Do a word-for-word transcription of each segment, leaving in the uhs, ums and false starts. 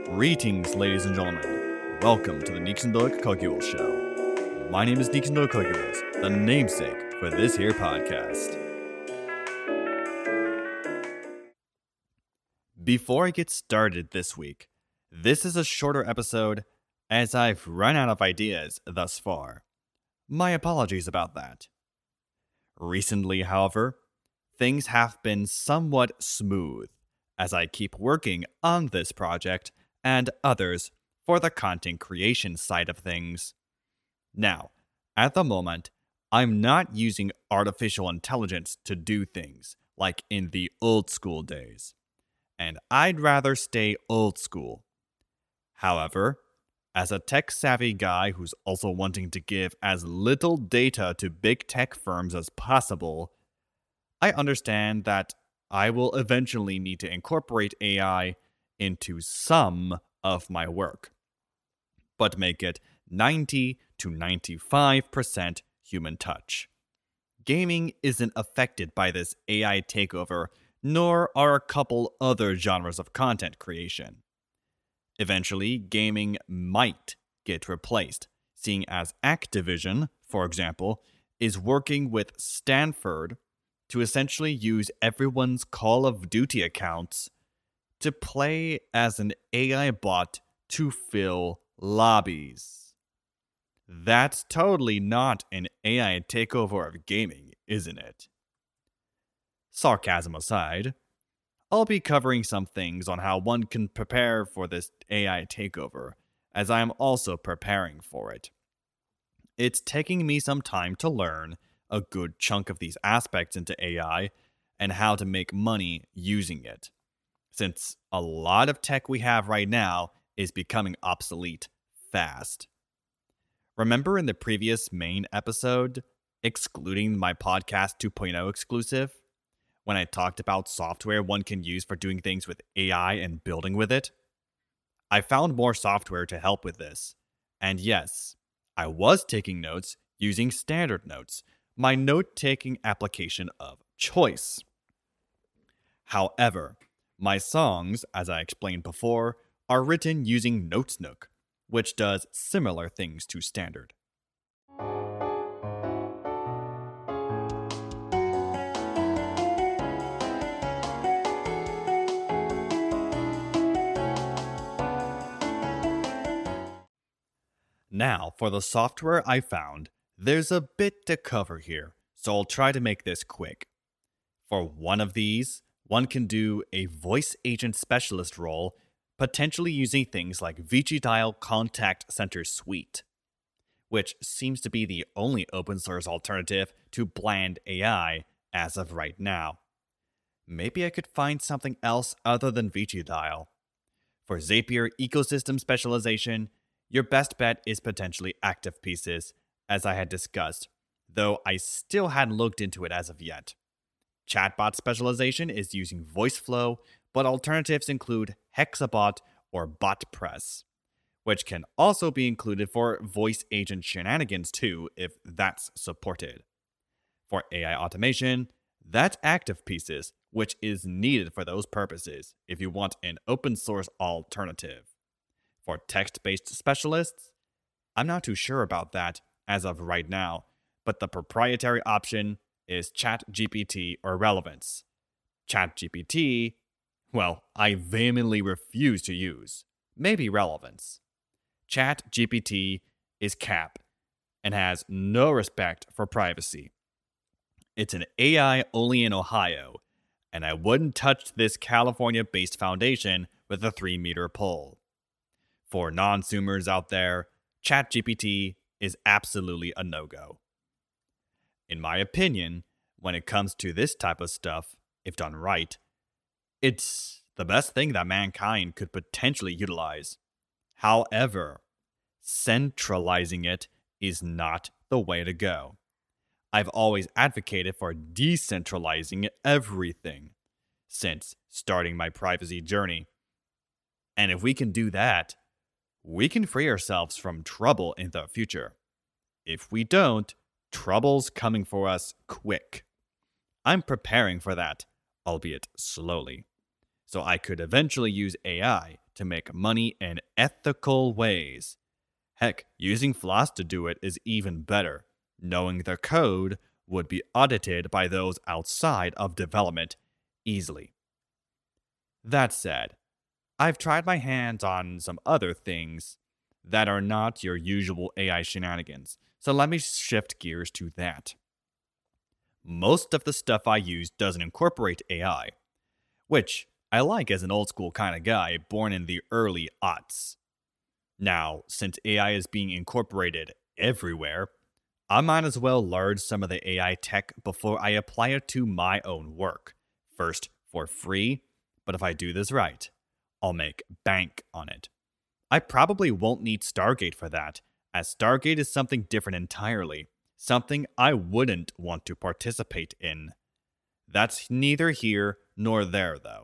Greetings, ladies and gentlemen. Welcome to the Nixondoik Kogyul Show. My name is Nixondoik Kogyuls, the namesake for this here podcast. Before I get started this week, this is a shorter episode as I've run out of ideas thus far. My apologies about that. Recently, however, things have been somewhat smooth as I keep working on this project and others for the content creation side of things. Now, at the moment, I'm not using artificial intelligence to do things like in the old school days, and I'd rather stay old school. However, as a tech-savvy guy who's also wanting to give as little data to big tech firms as possible, I understand that I will eventually need to incorporate A I into some of my work, but make it ninety to ninety-five percent human touch. Gaming isn't affected by this A I takeover, nor are a couple other genres of content creation. Eventually, gaming might get replaced, seeing as Activision, for example, is working with Stanford to essentially use everyone's Call of Duty accounts to play as an A I bot to fill lobbies. That's totally not an A I takeover of gaming, isn't it? Sarcasm aside, I'll be covering some things on how one can prepare for this A I takeover, as I am also preparing for it. It's taking me some time to learn a good chunk of these aspects into A I and how to make money using it, since a lot of tech we have right now is becoming obsolete fast. Remember in the previous main episode, excluding my podcast two point oh exclusive, when I talked about software one can use for doing things with A I and building with it? I found more software to help with this. And yes, I was taking notes using Standard Notes, my note-taking application of choice. However, my songs, as I explained before, are written using Notesnook, which does similar things to Standard. Now, for the software I found, there's a bit to cover here, so I'll try to make this quick. For one of these, one can do a voice agent specialist role, potentially using things like ViCiDial Contact Center Suite, which seems to be the only open source alternative to bland A I as of right now. Maybe I could find something else other than ViCiDial. For Zapier ecosystem specialization, your best bet is potentially ActivePieces, as I had discussed, though I still hadn't looked into it as of yet. Chatbot specialization is using VoiceFlow, but alternatives include Hexabot or BotPress, which can also be included for voice agent shenanigans too if that's supported. For A I automation, that's ActivePieces, which is needed for those purposes if you want an open source alternative. For text-based specialists, I'm not too sure about that as of right now, but the proprietary option is ChatGPT or Relevance. ChatGPT, well, I vehemently refuse to use. Maybe Relevance. ChatGPT is cap and has no respect for privacy. It's an A I only in Ohio, and I wouldn't touch this California-based foundation with a three-meter pole. For non-zoomers out there, ChatGPT is absolutely a no-go. In my opinion, when it comes to this type of stuff, if done right, it's the best thing that mankind could potentially utilize. However, centralizing it is not the way to go. I've always advocated for decentralizing everything since starting my privacy journey. And if we can do that, we can free ourselves from trouble in the future. If we don't, trouble's coming for us quick. I'm preparing for that, albeit slowly. so I could eventually use A I to make money in ethical ways. Heck, using Floss to do it is even better, knowing the code would be audited by those outside of development easily. That said, I've tried my hands on some other things that are not your usual A I shenanigans, so let me shift gears to that. Most of the stuff I use doesn't incorporate A I, which I like as an old school kind of guy born in the early aughts. Now, since A I is being incorporated everywhere, I might as well learn some of the A I tech before I apply it to my own work. First, for free, but if I do this right, I'll make bank on it. I probably won't need Stargate for that, as Stargate is something different entirely, something I wouldn't want to participate in. That's neither here nor there, though.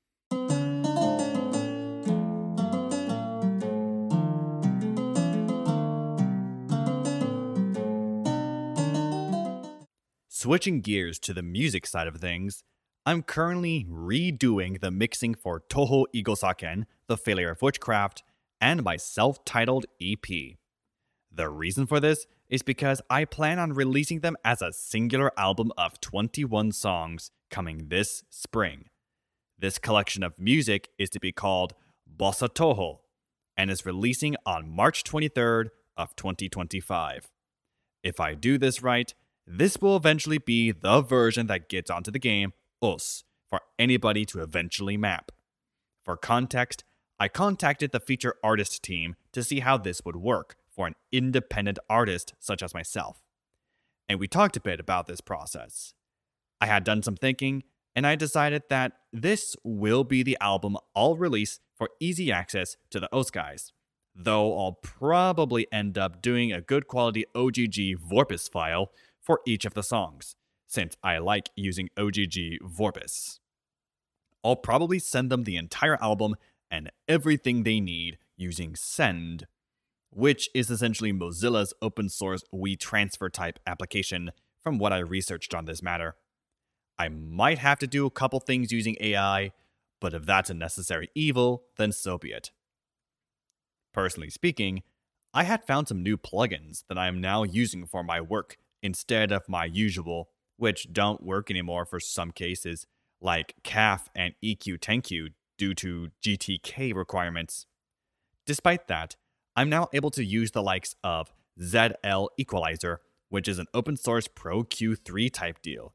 Switching gears to the music side of things, I'm currently redoing the mixing for Toho Igosaken, The Failure of Witchcraft, and my self-titled E P. The reason for this is because I plan on releasing them as a singular album of twenty-one songs coming this spring. This collection of music is to be called Bossa Toho and is releasing on March twenty-third of twenty twenty-five. If I do this right, this will eventually be the version that gets onto the game O S for anybody to eventually map. For context, I contacted the feature artist team to see how this would work for an independent artist such as myself, and we talked a bit about this process. I had done some thinking, and I decided that this will be the album I'll release for easy access to the O S guys, though I'll probably end up doing a good quality O G G Vorpis file for each of the songs, since I like using O G G Vorpis. I'll probably send them the entire album and everything they need using Send, which is essentially Mozilla's open source WeTransfer type application from what I researched on this matter. I might have to do a couple things using A I, but if that's a necessary evil, then so be it. Personally speaking, I had found some new plugins that I am now using for my work instead of my usual, which don't work anymore for some cases, like C A F and E Q ten Q due to G T K requirements. Despite that, I'm now able to use the likes of Z L Equalizer, which is an open source Pro Q three type deal,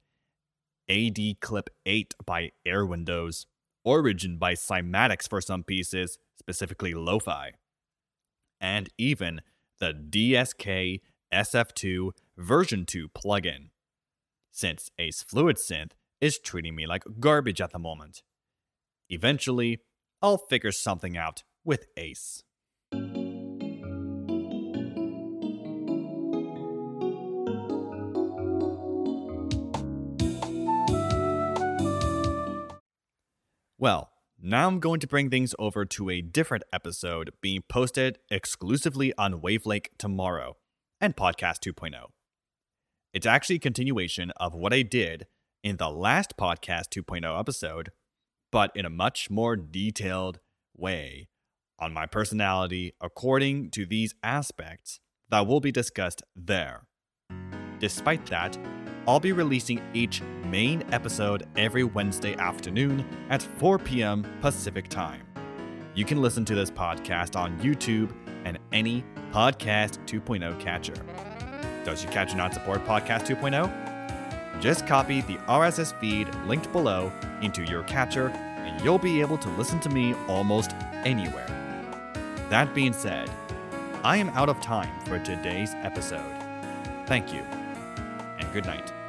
A D Clip eight by Air Windows, Origin by Cymatics for some pieces, specifically lo-fi, and even the D S K S F two version two plugin, since Ace Fluid Synth is treating me like garbage at the moment. Eventually, I'll figure something out with Ace. Well, now I'm going to bring things over to a different episode being posted exclusively on Wavelake tomorrow and Podcast two point oh. It's actually a continuation of what I did in the last Podcast two point oh episode, but in a much more detailed way on my personality according to these aspects that will be discussed there. Despite that, I'll be releasing each main episode every Wednesday afternoon at four p.m. Pacific Time. You can listen to this podcast on YouTube and any Podcast two point oh catcher. Does your catcher not support Podcast two point oh? Just copy the R S S feed linked below into your catcher and you'll be able to listen to me almost anywhere. That being said, I am out of time for today's episode. Thank you, and good night.